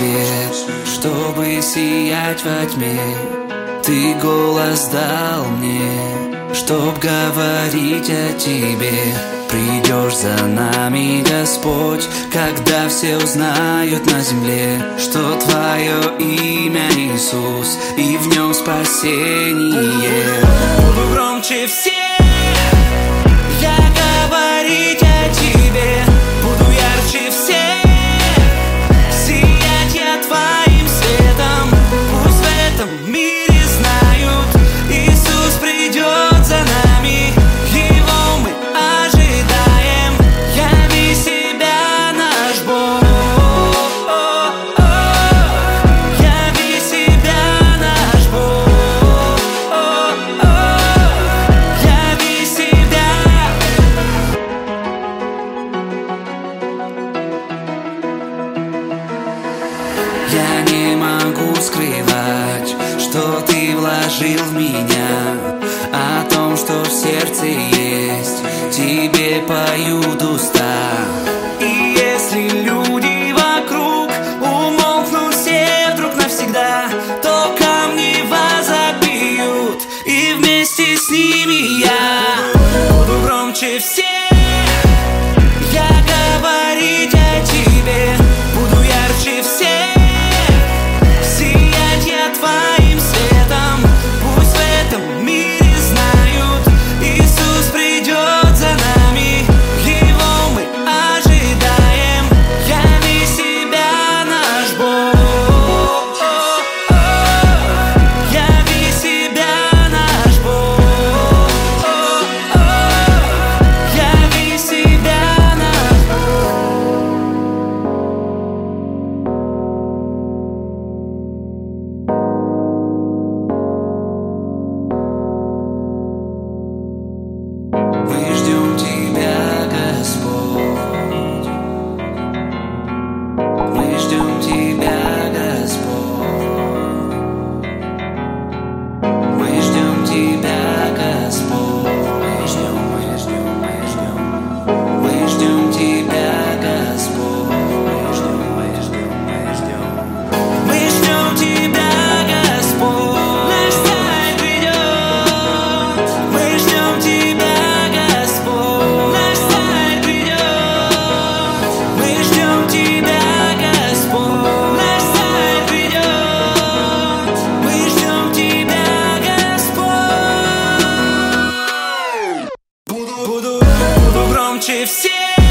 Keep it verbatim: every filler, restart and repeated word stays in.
свет, чтобы сиять во тьме. Ты голос дал мне, чтоб говорить о тебе. Придешь за нами, Господь, когда все узнают на земле, что Твое имя Иисус, и в нем спасение. Буду громче всех я говорить о Тебе, буду ярче всех сиять я Твоим светом. Пусть в этом мире знают, Иисус придет за нами, Его мы ожидаем. Яви себя, наш Бог, яви себя, наш Бог, яви себя. Я не могу скрывать, что Ты вложил в меня, о том, что в сердце есть, Тебе поют уста. И если люди вокруг умолкнут все вдруг навсегда, то камни возопьют, и вместе с ними я буду громче всех я говорить о Тебе, буду ярче всех сиять я Твоим светом. Пусть в этом мире знают, Иисус придет за нами, Его мы ожидаем. Яви себя, наш Бог, яви себя, наш Бог, яви себя, наш Мы ждем Тебя, Господь. Мы ждем Тебя, Господь. Мы ждем Тебя, Господь. Мы ждем, мы ждем, мы ждем. Мы ждем Тебя, Господь. Мы ждем, мы ждем, мы ждем. Мы ждем Тебя, Господь. Наш Царь придет. Мы ждем Тебя, Господь. Наш Царь придет. Мы ждем Тебя, Господь. Наш Царь придет. Мы ждем Тебя, Господь. Буду, буду, буду громче всех